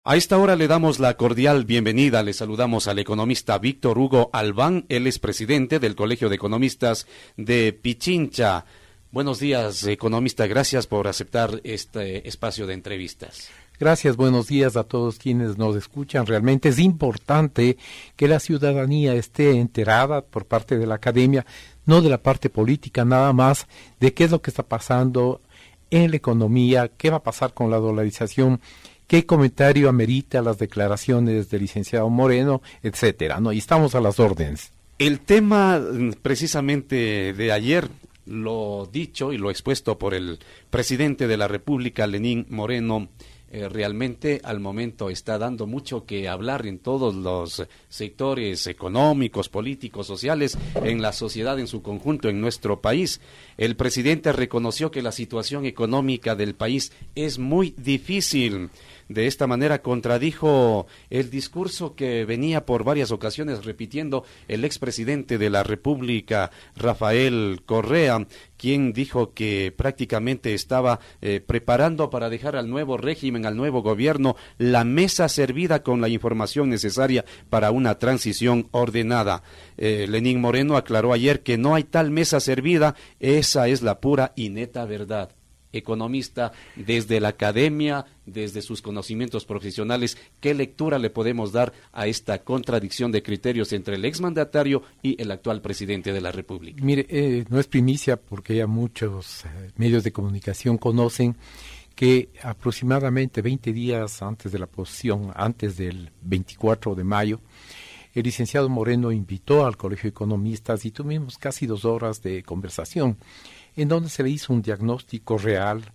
A esta hora le damos la cordial bienvenida, le saludamos al economista Víctor Hugo Albán, él es presidente del Colegio de Economistas de Pichincha. Buenos días, economista, gracias por aceptar este espacio de entrevistas. Gracias, buenos días a todos quienes nos escuchan. Realmente es importante que la ciudadanía esté enterada por parte de la academia, no de la parte política nada más, de qué es lo que está pasando en la economía, qué va a pasar con la dolarización, qué comentario amerita las declaraciones del licenciado Moreno, etcétera, ¿no? Y estamos a las órdenes. El tema precisamente de ayer, lo dicho y lo expuesto por el presidente de la República, Lenín Moreno, realmente al momento está dando mucho que hablar en todos los sectores económicos, políticos, sociales, en la sociedad en su conjunto, en nuestro país. El presidente reconoció que la situación económica del país es muy difícil. De esta manera contradijo el discurso que venía por varias ocasiones repitiendo el expresidente de la República, Rafael Correa, quien dijo que prácticamente estaba preparando para dejar al nuevo régimen, al nuevo gobierno, la mesa servida con la información necesaria para una transición ordenada. Lenín Moreno aclaró ayer que no hay tal mesa servida, esa es la pura y neta verdad. Economista, desde la academia, desde sus conocimientos profesionales, ¿qué lectura le podemos dar a esta contradicción de criterios entre el exmandatario y el actual presidente de la República? Mire, no es primicia porque ya muchos medios de comunicación conocen que aproximadamente 20 días antes de la posesión, antes del 24 de mayo, el licenciado Moreno invitó al Colegio de Economistas y tuvimos casi 2 horas de conversación, en donde se le hizo un diagnóstico real,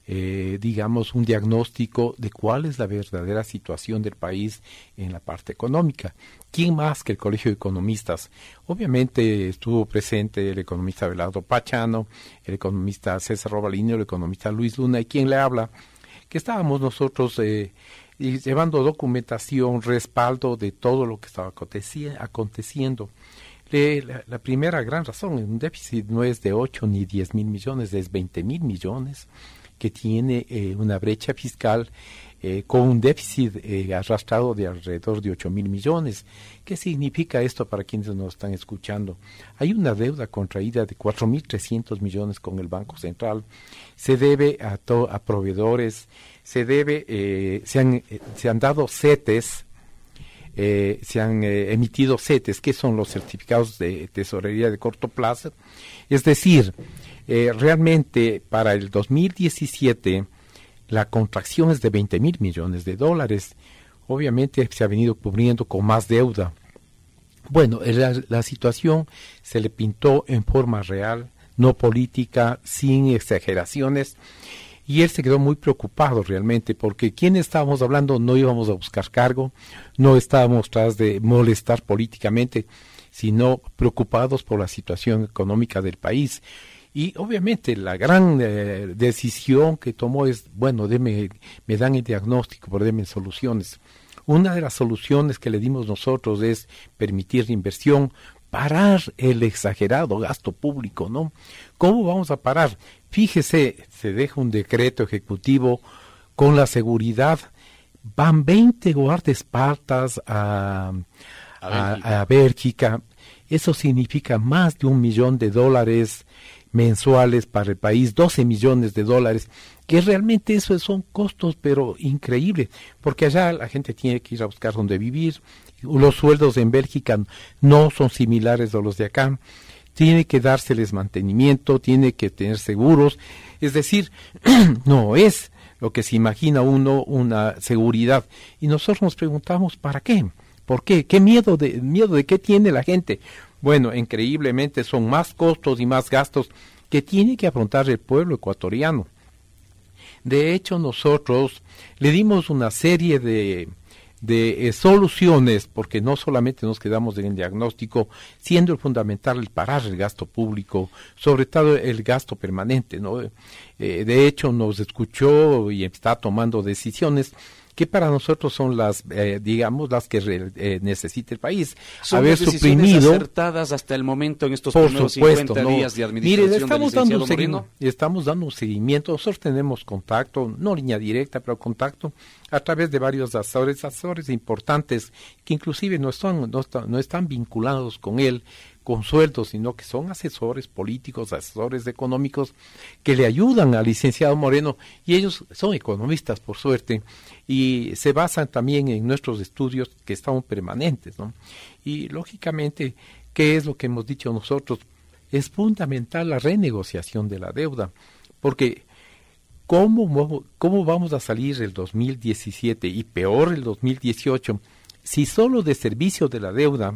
digamos un diagnóstico de cuál es la verdadera situación del país en la parte económica. ¿Quién más que el Colegio de Economistas? Obviamente estuvo presente el economista Abelardo Pachano, el economista César Robalino, el economista Luis Luna, y quien le habla, que estábamos nosotros llevando documentación, respaldo de todo lo que estaba aconteciendo. La primera gran razón, un déficit no es de 8 ni 10 mil millones, es 20 mil millones, que tiene una brecha fiscal con un déficit arrastrado de alrededor de 8 mil millones. ¿Qué significa esto para quienes nos están escuchando? Hay una deuda contraída de 4.300 millones con el Banco Central, se debe a proveedores, se han dado CETES, se han emitido CETES, que son los certificados de tesorería de corto plazo. Es decir, realmente para el 2017 la contracción es de 20 mil millones de dólares. Obviamente se ha venido cubriendo con más deuda. Bueno, la situación se le pintó en forma real, no política, sin exageraciones. Y él se quedó muy preocupado realmente, porque ¿quién estábamos hablando? No íbamos a buscar cargo, no estábamos tras de molestar políticamente, sino preocupados por la situación económica del país. Y obviamente la gran decisión que tomó es, bueno, me dan el diagnóstico, pero denme soluciones. Una de las soluciones que le dimos nosotros es permitir la inversión, parar el exagerado gasto público, ¿no? ¿Cómo vamos a parar? Fíjese, se deja un decreto ejecutivo con la seguridad, van 20 guardaespaldas a Bélgica, eso significa más de $1 millón mensuales para el país, 12 millones de dólares, que realmente eso son costos pero increíbles, porque allá la gente tiene que ir a buscar donde vivir, los sueldos en Bélgica no son similares a los de acá, tiene que dárseles mantenimiento, tiene que tener seguros, es decir, no es lo que se imagina uno una seguridad. Y nosotros nos preguntamos, ¿para qué? ¿Por qué? ¿Qué miedo de qué tiene la gente? Bueno, increíblemente son más costos y más gastos que tiene que afrontar el pueblo ecuatoriano. De hecho, nosotros le dimos una serie de soluciones, porque no solamente nos quedamos en el diagnóstico, siendo fundamental el parar el gasto público, sobre todo el gasto permanente, ¿no? De hecho, nos escuchó y está tomando decisiones que para nosotros son las, digamos, las que necesita el país. Son haber decisiones suprimido acertadas hasta el momento en estos por primeros supuesto, 50 no. días de administración Mire, del estamos dando un seguimiento. Nosotros tenemos contacto, no línea directa, pero contacto a través de varios asesores importantes que inclusive no están vinculados con él con sueldos, sino que son asesores políticos, asesores económicos que le ayudan al licenciado Moreno, y ellos son economistas por suerte y se basan también en nuestros estudios que están permanentes, ¿no? Y lógicamente, ¿qué es lo que hemos dicho nosotros? Es fundamental la renegociación de la deuda, porque ¿cómo vamos a salir el 2017 y peor el 2018 si solo de servicio de la deuda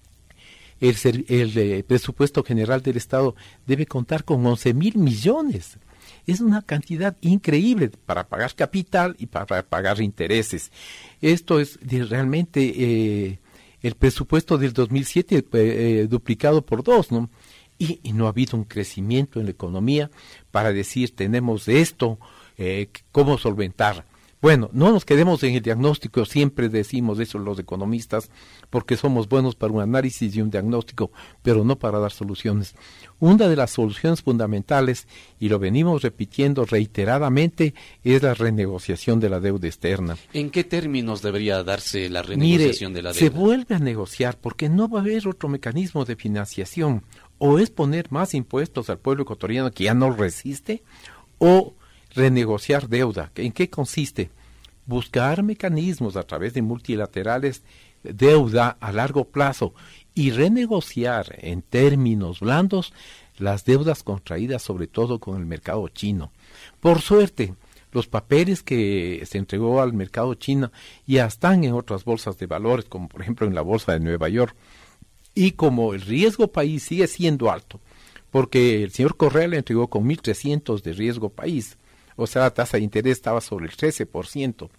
el presupuesto general del Estado debe contar con 11,000 millones? Es una cantidad increíble para pagar capital y para pagar intereses. Esto es realmente el presupuesto del 2007 duplicado por 2, ¿no? Y no ha habido un crecimiento en la economía para decir, tenemos esto, ¿cómo solventar? Bueno, no nos quedemos en el diagnóstico, siempre decimos eso los economistas, porque somos buenos para un análisis y un diagnóstico, pero no para dar soluciones. Una de las soluciones fundamentales, y lo venimos repitiendo reiteradamente, es la renegociación de la deuda externa. ¿En qué términos debería darse la renegociación de la deuda? Se vuelve a negociar porque no va a haber otro mecanismo de financiación. O es poner más impuestos al pueblo ecuatoriano que ya no resiste, o renegociar deuda. ¿En qué consiste? Buscar mecanismos a través de multilaterales, deuda a largo plazo, y renegociar en términos blandos las deudas contraídas sobre todo con el mercado chino. Por suerte, los papeles que se entregó al mercado chino ya están en otras bolsas de valores, como por ejemplo en la bolsa de Nueva York, y como el riesgo país sigue siendo alto, porque el señor Correa le entregó con 1.300 de riesgo país, o sea, la tasa de interés estaba sobre el 13%.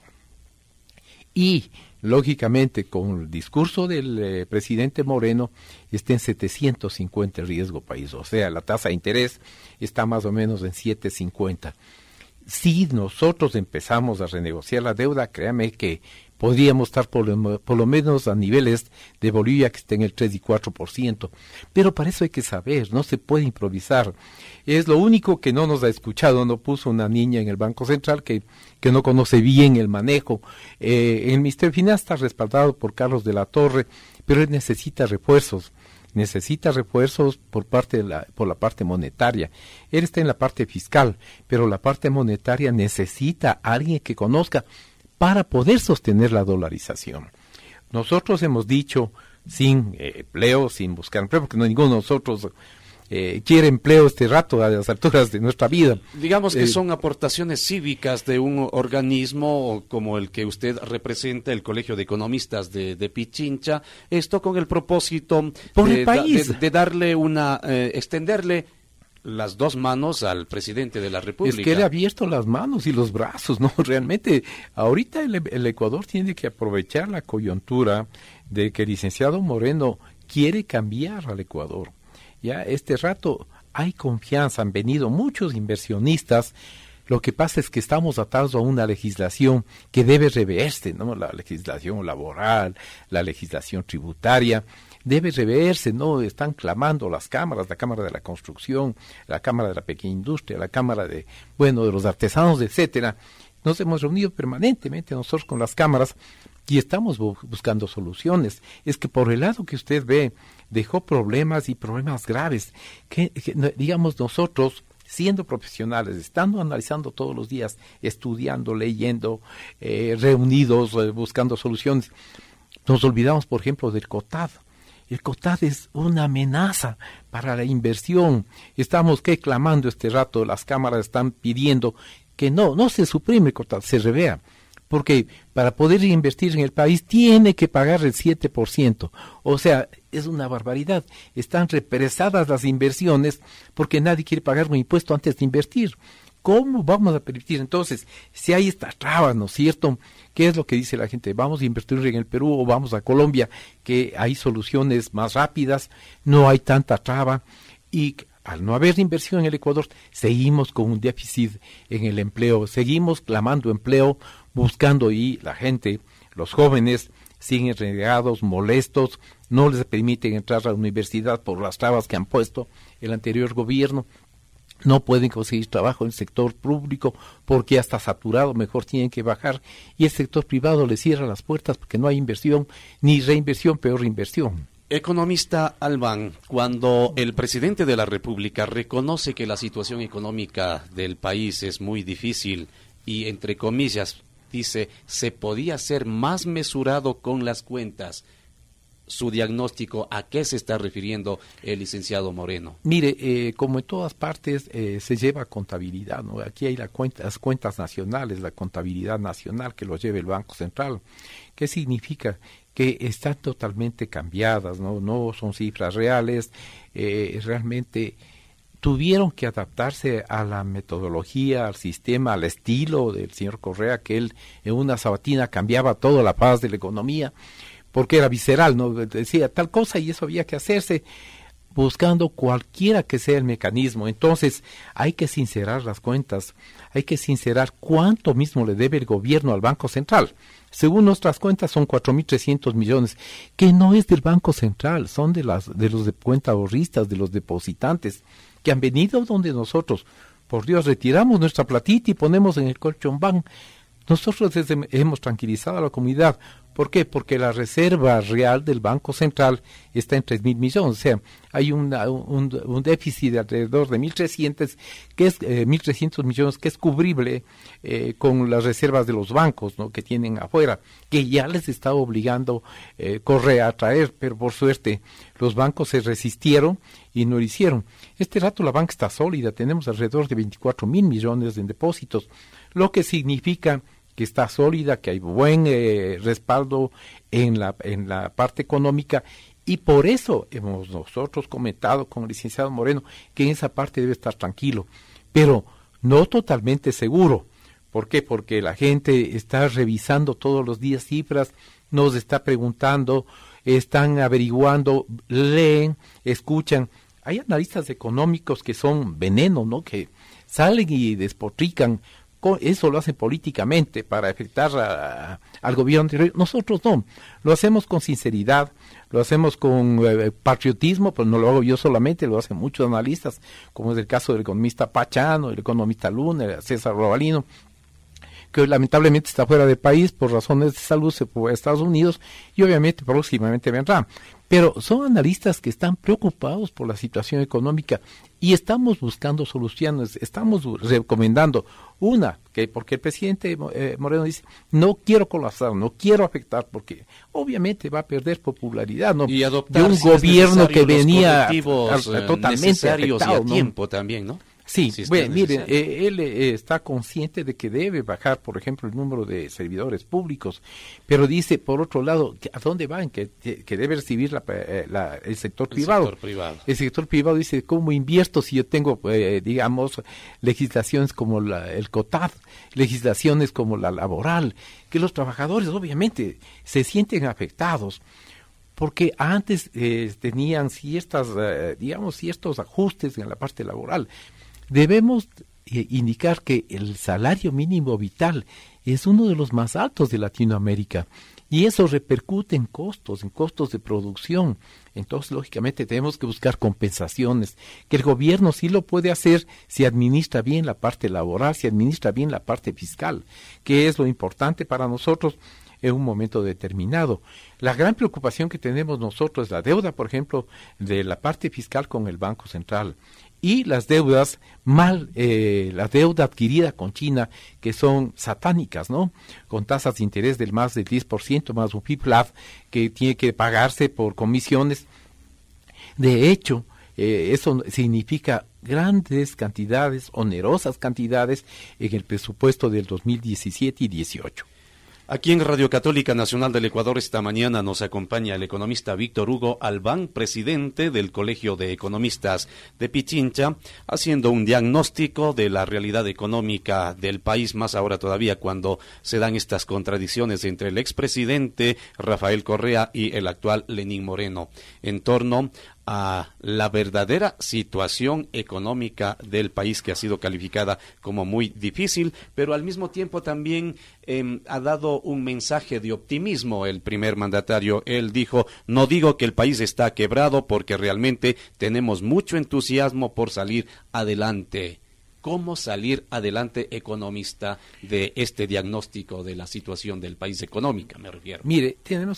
Y, lógicamente, con el discurso del presidente Moreno, está en 750 el riesgo país, o sea, la tasa de interés está más o menos en 7.50. Si nosotros empezamos a renegociar la deuda, créame que podríamos estar por lo menos a niveles de Bolivia, que está en el 3 y 4%. Pero para eso hay que saber, no se puede improvisar. Es lo único que no nos ha escuchado, no puso una niña en el Banco Central que no conoce bien el manejo. El Ministerio de Finanzas está respaldado por Carlos de la Torre, pero él necesita refuerzos. Necesita refuerzos por la parte monetaria. Él está en la parte fiscal, pero la parte monetaria necesita a alguien que conozca para poder sostener la dolarización. Nosotros hemos dicho, sin empleo, sin buscar empleo, porque ninguno de nosotros quiere empleo este rato a las alturas de nuestra vida. Digamos que son aportaciones cívicas de un organismo como el que usted representa, el Colegio de Economistas de Pichincha, esto con el propósito de darle extenderle las dos manos al presidente de la República. Es que él ha abierto las manos y los brazos, ¿no? Realmente, ahorita el Ecuador tiene que aprovechar la coyuntura de que el licenciado Moreno quiere cambiar al Ecuador. Ya este rato hay confianza, han venido muchos inversionistas. Lo que pasa es que estamos atados a una legislación que debe reverse, ¿no? La legislación laboral, la legislación tributaria, debe reverse, ¿no? Están clamando las cámaras, la Cámara de la Construcción, la Cámara de la Pequeña Industria, la Cámara de los artesanos, etcétera. Nos hemos reunido permanentemente nosotros con las cámaras y estamos buscando soluciones. Es que por el lado que usted ve, dejó problemas y problemas graves, que digamos nosotros, siendo profesionales, estando analizando todos los días, estudiando, leyendo, reunidos, buscando soluciones, nos olvidamos, por ejemplo, del COTAD. El COTAD es una amenaza para la inversión. Estamos clamando este rato, las cámaras están pidiendo que no se suprime el COTAD, se revea. Porque para poder invertir en el país tiene que pagar el 7%. O sea, es una barbaridad. Están represadas las inversiones porque nadie quiere pagar un impuesto antes de invertir. ¿Cómo vamos a permitir? Entonces, si hay esta traba, ¿no es cierto? ¿Qué es lo que dice la gente? ¿Vamos a invertir en el Perú o vamos a Colombia? Que hay soluciones más rápidas, no hay tanta traba y al no haber inversión en el Ecuador, seguimos con un déficit en el empleo, seguimos clamando empleo buscando, y la gente, los jóvenes, siguen renegados, molestos, no les permiten entrar a la universidad por las trabas que han puesto el anterior gobierno. No pueden conseguir trabajo en el sector público porque ya está saturado, mejor tienen que bajar, y el sector privado les cierra las puertas porque no hay inversión, ni reinversión, peor reinversión. Economista Albán, cuando el presidente de la República reconoce que la situación económica del país es muy difícil y, entre comillas, dice, se podía ser más mesurado con las cuentas, su diagnóstico, ¿a qué se está refiriendo el licenciado Moreno? Mire, como en todas partes se lleva contabilidad, ¿no? Aquí hay las cuentas nacionales, la contabilidad nacional que lo lleva el Banco Central. ¿Qué significa? Que están totalmente cambiadas, no son cifras reales, realmente tuvieron que adaptarse a la metodología, al sistema, al estilo del señor Correa, que él en una sabatina cambiaba toda la paz de la economía, porque era visceral, ¿no? Decía tal cosa y eso había que hacerse buscando cualquiera que sea el mecanismo. Entonces hay que sincerar las cuentas, hay que sincerar cuánto mismo le debe el gobierno al Banco Central. Según nuestras cuentas son 4.300 millones, que no es del Banco Central, son de los de cuenta ahorristas, de los depositantes, que han venido donde nosotros, por Dios, retiramos nuestra platita y ponemos en el colchón bank. Nosotros hemos tranquilizado a la comunidad. ¿Por qué? Porque la reserva real del Banco Central está en 3.000 millones. O sea, hay un déficit de alrededor de 1.300 millones que es cubrible con las reservas de los bancos, ¿no? Que tienen afuera, que ya les está obligando Correa a traer, pero por suerte los bancos se resistieron y no lo hicieron. Este rato la banca está sólida, tenemos alrededor de 24.000 millones en depósitos, lo que significa que está sólida, que hay buen respaldo en la parte económica, y por eso hemos nosotros comentado con el licenciado Moreno que en esa parte debe estar tranquilo, pero no totalmente seguro. ¿Por qué? Porque la gente está revisando todos los días cifras, nos está preguntando, están averiguando, leen, escuchan. Hay analistas económicos que son veneno, ¿no? Que salen y despotrican. Eso lo hacen políticamente para afectar al gobierno anterior. Nosotros no, lo hacemos con sinceridad, lo hacemos con patriotismo, pero no lo hago yo solamente, lo hacen muchos analistas, como es el caso del economista Pachano, el economista Luna, César Robalino, que lamentablemente está fuera del país por razones de salud, se fue a Estados Unidos y obviamente próximamente vendrá. Pero son analistas que están preocupados por la situación económica y estamos buscando soluciones, estamos recomendando porque el presidente Moreno dice, no quiero colapsar, no quiero afectar, porque obviamente va a perder popularidad, ¿no? Y adoptar, de un gobierno que venía totalmente afectado, ¿no? Tiempo también, ¿no? Sí, bueno, miren, él está consciente de que debe bajar, por ejemplo, el número de servidores públicos, pero dice, por otro lado, ¿a dónde van? Que debe recibir el sector privado. El sector privado dice, ¿cómo invierto si yo tengo, digamos, legislaciones como el COTAD, legislaciones como la laboral, que los trabajadores obviamente se sienten afectados? Porque antes tenían ciertos ajustes en la parte laboral. Debemos indicar que el salario mínimo vital es uno de los más altos de Latinoamérica y eso repercute en costos de producción. Entonces, lógicamente, tenemos que buscar compensaciones, que el gobierno sí lo puede hacer si administra bien la parte laboral, si administra bien la parte fiscal, que es lo importante para nosotros en un momento determinado. La gran preocupación que tenemos nosotros es la deuda, por ejemplo, de la parte fiscal con el Banco Central y las deudas la deuda adquirida con China, que son satánicas, ¿no? Con tasas de interés del más del 10%, más un PIB-LAV que tiene que pagarse por comisiones. De hecho, eso significa grandes cantidades, onerosas cantidades en el presupuesto del 2017 y 18. Aquí en Radio Católica Nacional del Ecuador esta mañana nos acompaña el economista Víctor Hugo Albán, presidente del Colegio de Economistas de Pichincha, haciendo un diagnóstico de la realidad económica del país, más ahora todavía cuando se dan estas contradicciones entre el expresidente Rafael Correa y el actual Lenín Moreno en torno a la verdadera situación económica del país, que ha sido calificada como muy difícil, pero al mismo tiempo también ha dado un mensaje de optimismo el primer mandatario. Él dijo: no digo que el país está quebrado, porque realmente tenemos mucho entusiasmo por salir adelante. ¿Cómo salir adelante, economista, de este diagnóstico de la situación del país económica, me refiero? Mire,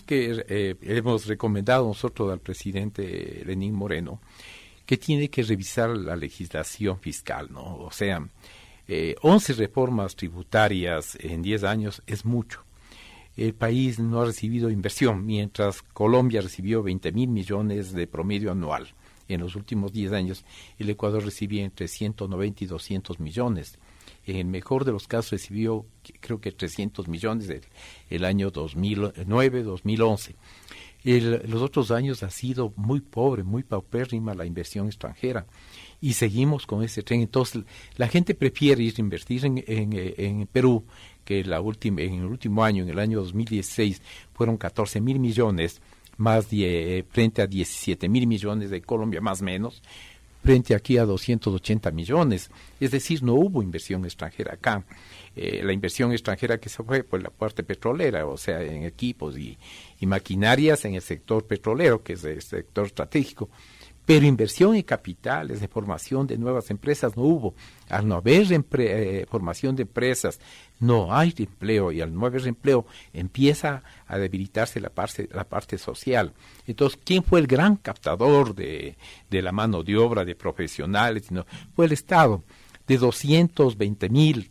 hemos recomendado nosotros al presidente Lenín Moreno que tiene que revisar la legislación fiscal, ¿no? O sea, 11 reformas tributarias en 10 años es mucho. El país no ha recibido inversión, mientras Colombia recibió 20.000 millones de promedio anual. En los últimos 10 años, el Ecuador recibía entre 190 y 200 millones. En el mejor de los casos recibió, creo que 300 millones el año 2009-2011. Los otros años ha sido muy pobre, muy paupérrima la inversión extranjera. Y seguimos con ese tren. Entonces, la gente prefiere ir a invertir en Perú, que en el último año, en el año 2016, fueron 14.000 millones, más frente a 17.000 millones de Colombia, más o menos, frente aquí a 280 millones. Es decir, no hubo inversión extranjera acá. La inversión extranjera que se fue por la parte petrolera, o sea, en equipos y maquinarias en el sector petrolero, que es el sector estratégico. Pero inversión en capitales, de formación de nuevas empresas no hubo. Al no haber formación de empresas, no hay empleo, y al no haber empleo empieza a debilitarse la parte social. Entonces, ¿quién fue el gran captador de la mano de obra, de profesionales? No, fue el Estado. De 220.000,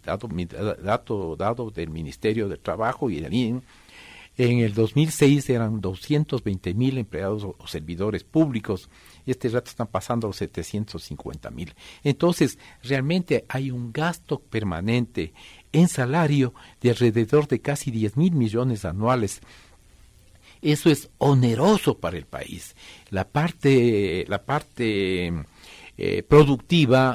dado del Ministerio del Trabajo y del INE, en el 2006 eran 220.000 empleados o servidores públicos. Este rato están pasando los 750.000. Entonces, realmente hay un gasto permanente en salario de alrededor de casi 10.000 millones anuales. Eso es oneroso para el país. La parte productiva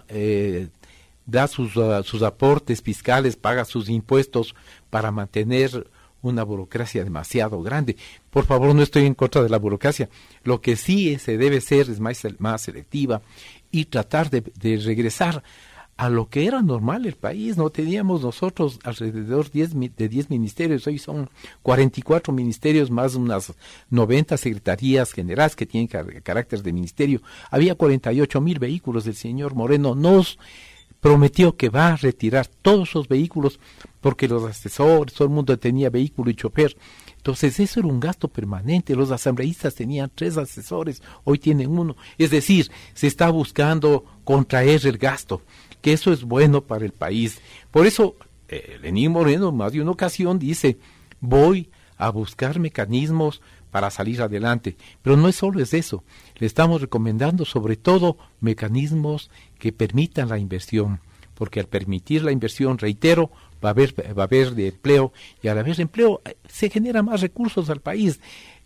da sus aportes fiscales, paga sus impuestos para mantener una burocracia demasiado grande. Por favor, no estoy en contra de la burocracia. Lo que sí se debe hacer es más selectiva y tratar de regresar a lo que era normal el país. No teníamos nosotros alrededor de 10 ministerios, hoy son 44 ministerios más unas 90 secretarías generales que tienen carácter de ministerio. Había 48.000 vehículos. El señor Moreno nos prometió que va a retirar todos esos vehículos porque los asesores, todo el mundo tenía vehículo y chofer. Entonces eso era un gasto permanente. Los asambleístas tenían 3 asesores, hoy tienen 1. Es decir, se está buscando contraer el gasto, que eso es bueno para el país. Por eso Lenín Moreno más de una ocasión dice: voy a buscar mecanismos para salir adelante. Pero no es solo eso. Le estamos recomendando sobre todo mecanismos que permitan la inversión, porque al permitir la inversión, reitero, va a haber de empleo, y al haber empleo se generan más recursos al país.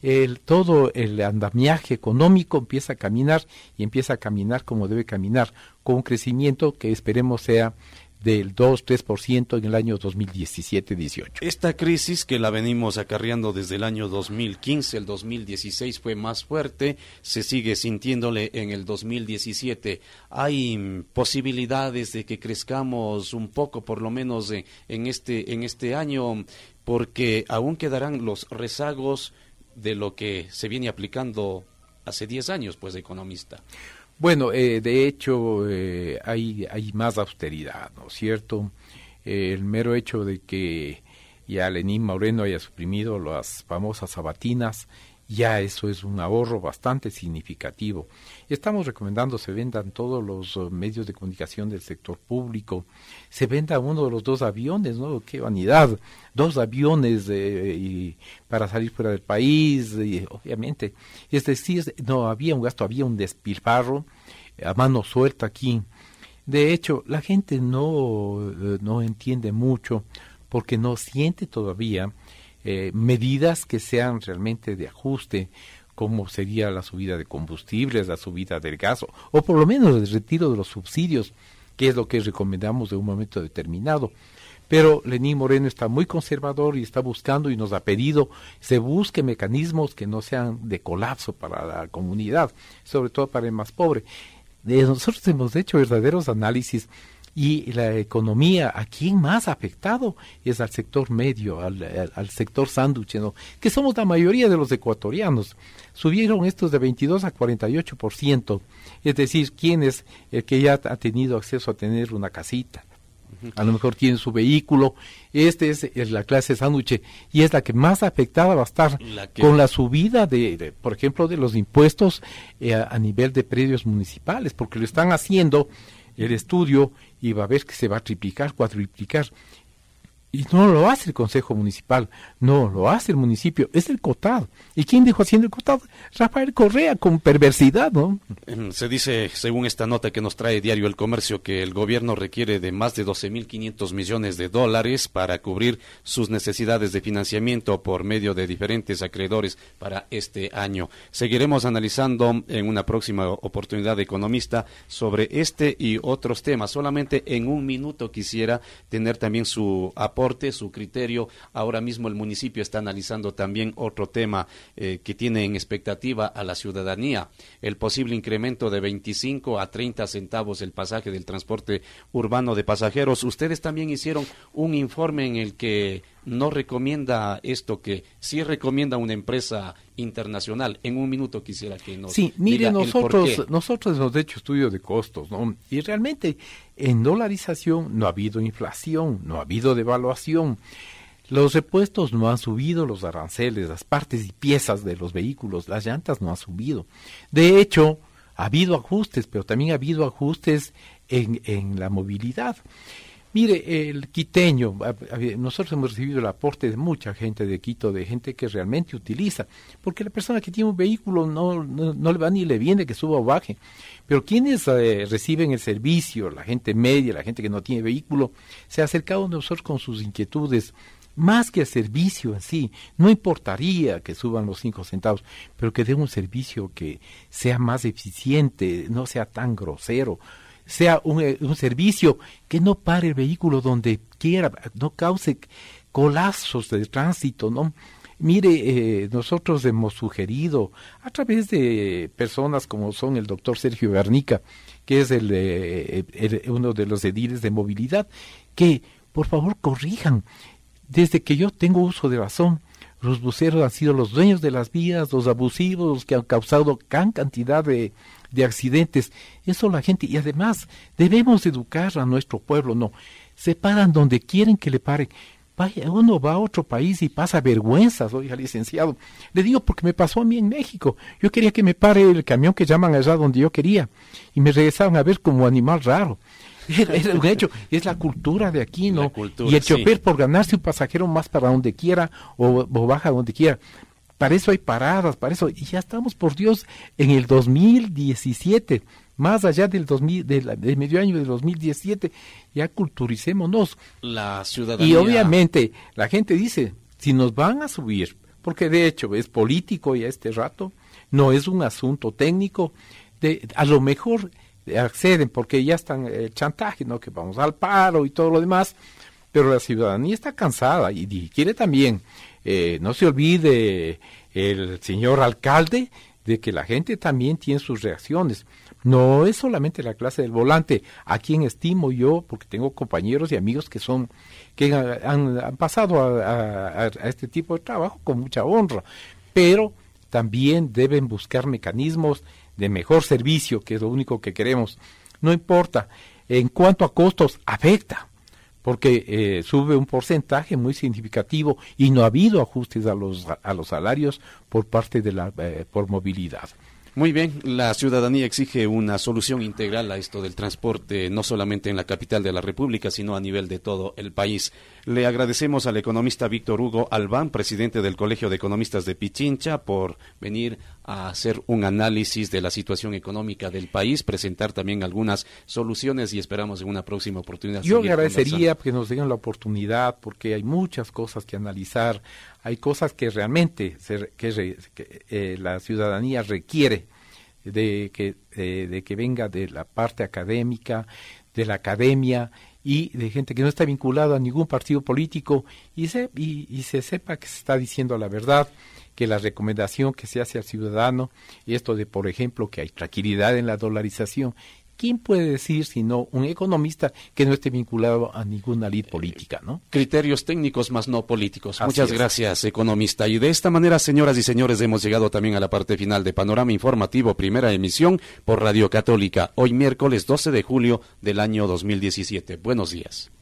Todo el andamiaje económico empieza a caminar, y empieza a caminar como debe caminar, con un crecimiento que esperemos sea del 2-3% en el año 2017-18. Esta crisis, que la venimos acarreando desde el año 2015, el 2016 fue más fuerte, se sigue sintiéndole en el 2017. ¿Hay posibilidades de que crezcamos un poco, por lo menos en este año? Porque aún quedarán los rezagos de lo que se viene aplicando hace 10 años, pues, economista. Bueno, de hecho hay más austeridad, ¿no es cierto? El mero hecho de que ya Lenín Moreno haya suprimido las famosas sabatinas, ya eso es un ahorro bastante significativo. Estamos recomendando se vendan todos los medios de comunicación del sector público, se venda uno de los 2 aviones, ¿no? ¡Qué vanidad! 2 aviones para salir fuera del país, y, obviamente. Es decir, no había un gasto, había un despilfarro a mano suelta aquí. De hecho, la gente no entiende mucho porque no siente todavía medidas que sean realmente de ajuste, como sería la subida de combustibles, la subida del gas, o por lo menos el retiro de los subsidios, que es lo que recomendamos de un momento determinado. Pero Lenín Moreno está muy conservador y está buscando y nos ha pedido se busque mecanismos que no sean de colapso para la comunidad, sobre todo para el más pobre. Nosotros hemos hecho verdaderos análisis y la economía, ¿a quién más ha afectado? Es al sector medio, al sector sándwich, ¿no? Que somos la mayoría de los ecuatorianos. Subieron estos de 22 a 48%, es decir, ¿quién es el que ya ha tenido acceso a tener una casita? A lo mejor tiene su vehículo. Es la clase sándwich y es la que más afectada va a estar con la subida por ejemplo, de los impuestos a nivel de predios municipales, porque lo están haciendo el estudio y va a ver que se va a triplicar, cuadruplicar. Y no lo hace el Consejo Municipal, no lo hace el municipio, es el COTAD. ¿Y quién dejó haciendo el COTAD? Rafael Correa, con perversidad, ¿no? Se dice, según esta nota que nos trae Diario El Comercio, que el gobierno requiere de más de 12.500 millones de dólares para cubrir sus necesidades de financiamiento por medio de diferentes acreedores para este año. Seguiremos analizando en una próxima oportunidad de Economista sobre este y otros temas. Solamente en un minuto quisiera tener también su aporte, su criterio. Ahora mismo el municipio está analizando también otro tema que tiene en expectativa a la ciudadanía, el posible incremento de 25 a 30 centavos el pasaje del transporte urbano de pasajeros. Ustedes también hicieron un informe en el que no recomienda esto, que sí recomienda una empresa internacional. En un minuto quisiera que nos diga nosotros hemos hecho estudios de costos, ¿no? Y realmente en dolarización no ha habido inflación, no ha habido devaluación. Los repuestos no han subido, los aranceles, las partes y piezas de los vehículos, las llantas no han subido. De hecho, ha habido ajustes, pero también ha habido ajustes en la movilidad. Mire, el quiteño, nosotros hemos recibido el aporte de mucha gente de Quito, de gente que realmente utiliza, porque la persona que tiene un vehículo no le va ni le viene que suba o baje, pero quienes reciben el servicio, la gente media, la gente que no tiene vehículo, se ha acercado a nosotros con sus inquietudes, más que el servicio en sí. No importaría que suban los 5 centavos, pero que den un servicio que sea más eficiente, no sea tan grosero, sea un servicio que no pare el vehículo donde quiera, no cause colapsos de tránsito, ¿no? Mire, nosotros hemos sugerido a través de personas como son el doctor Sergio Garnica, que es uno de los ediles de movilidad, que por favor corrijan. Desde que yo tengo uso de razón, los buceros han sido los dueños de las vías, los abusivos, los que han causado gran cantidad de accidentes. Eso la gente, y además debemos educar a nuestro pueblo, no, se paran donde quieren que le paren. Vaya, uno va a otro país y pasa vergüenzas, oiga, licenciado. Le digo porque me pasó a mí en México. Yo quería que me pare el camión que llaman allá donde yo quería, y me regresaron a ver como animal raro. Es un hecho, es la cultura de aquí, ¿no? Y el chofer por ganarse un pasajero más para donde quiera o baja donde quiera. Para eso hay paradas, para eso, y ya estamos, por Dios, en el 2017, más allá del medio año del 2017, ya culturicémonos. La ciudadanía. Y obviamente la gente dice, si nos van a subir, porque de hecho es político ya este rato, no es un asunto técnico, a lo mejor acceden porque ya están el chantaje, ¿no? Que vamos al paro y todo lo demás, pero la ciudadanía está cansada y quiere también, no se olvide el señor alcalde de que la gente también tiene sus reacciones. No es solamente la clase del volante, a quien estimo yo, porque tengo compañeros y amigos que han pasado a este tipo de trabajo con mucha honra, pero también deben buscar mecanismos de mejor servicio, que es lo único que queremos. No importa, en cuanto a costos, afecta, porque sube un porcentaje muy significativo y no ha habido ajustes a los salarios por parte de por movilidad. Muy bien, la ciudadanía exige una solución integral a esto del transporte, no solamente en la capital de la República, sino a nivel de todo el país. Le agradecemos al economista Víctor Hugo Albán, presidente del Colegio de Economistas de Pichincha, por venir a hacer un análisis de la situación económica del país, presentar también algunas soluciones y esperamos en una próxima oportunidad. Yo le agradecería que nos den la oportunidad, porque hay muchas cosas que analizar, hay cosas que realmente la ciudadanía requiere de que venga de la parte académica, de la academia, y de gente que no está vinculada a ningún partido político y se sepa que se está diciendo la verdad, que la recomendación que se hace al ciudadano, esto de, por ejemplo, que hay tranquilidad en la dolarización, ¿quién puede decir sino un economista que no esté vinculado a ninguna lid política, ¿no? Criterios técnicos más no políticos. Así Muchas es. Gracias, economista. Y de esta manera, señoras y señores, hemos llegado también a la parte final de Panorama Informativo, primera emisión por Radio Católica, hoy miércoles 12 de julio del año 2017. Buenos días.